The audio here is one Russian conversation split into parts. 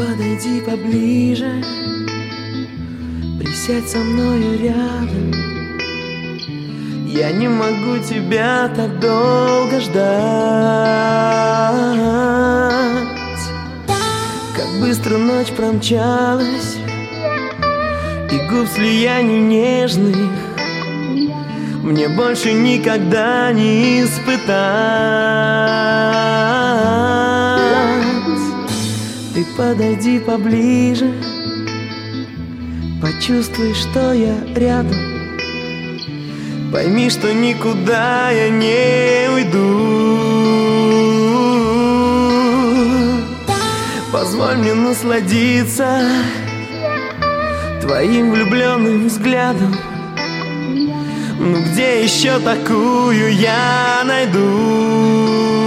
подойди поближе, присядь со мною рядом. Я не могу тебя так долго ждать. Как быстро ночь промчалась, и губ слияний нежных мне больше никогда не испытать. Ты подойди поближе, почувствуй, что я рядом. Пойми, что никуда я не уйду. Позволь мне насладиться твоим влюбленным взглядом. Ну где еще такую я найду?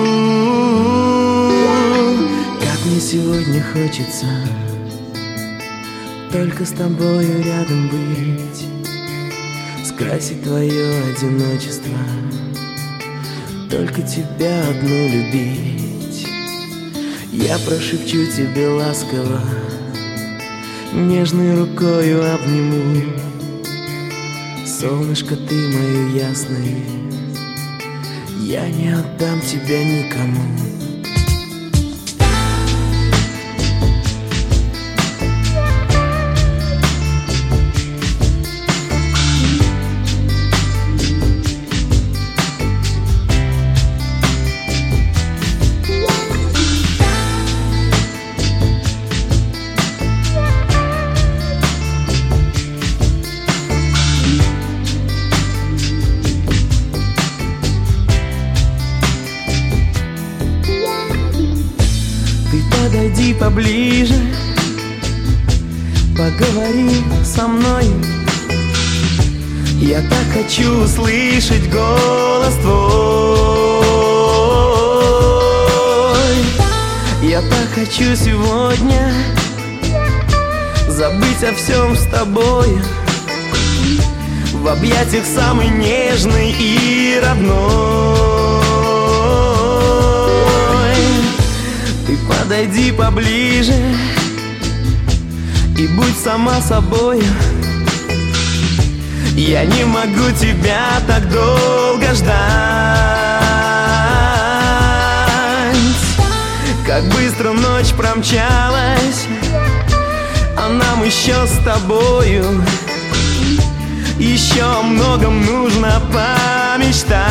Как мне сегодня хочется только с тобою рядом быть, скрасить твое одиночество, только тебя одну любить. Я прошепчу тебе ласково, нежной рукою обниму. Солнышко, ты мое ясное, я не отдам тебя никому. Подойди поближе, поговори со мной. Я так хочу услышать голос твой. Я так хочу сегодня забыть о всем с тобой, в объятиях самой нежной и родной. Подойди поближе и будь сама собой. Я не могу тебя так долго ждать. Как быстро ночь промчалась, а нам еще с тобою еще о многом нужно помечтать.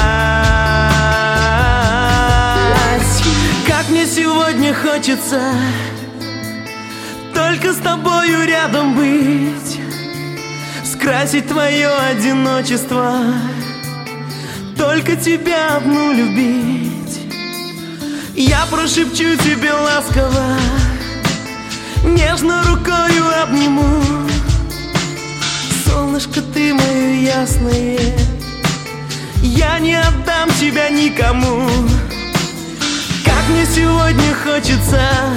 Как мне сегодня хочется только с тобою рядом быть, скрасить твое одиночество, только тебя одну любить. Я прошепчу тебе ласково, нежно рукою обниму. Солнышко, ты мое ясное, я не отдам тебя никому. Как мне сегодня хочется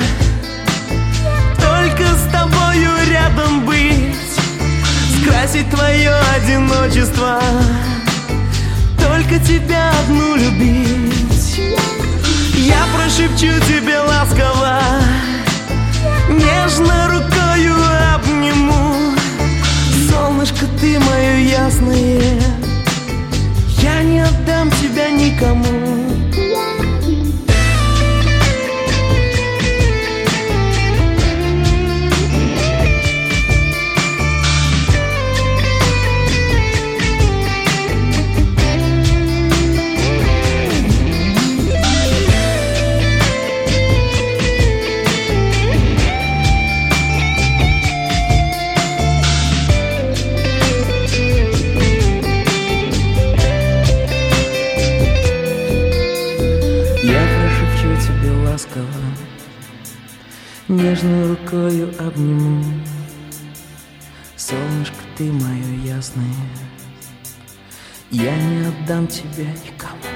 только с тобою рядом быть, скрасить твое одиночество, только тебя одну любить. Я прошепчу тебе ласково, нежно рукою обниму. Солнышко, ты мое ясное, я не отдам тебя никому. Нежной рукою обниму. Солнышко, ты мое ясное, я не отдам тебя никому.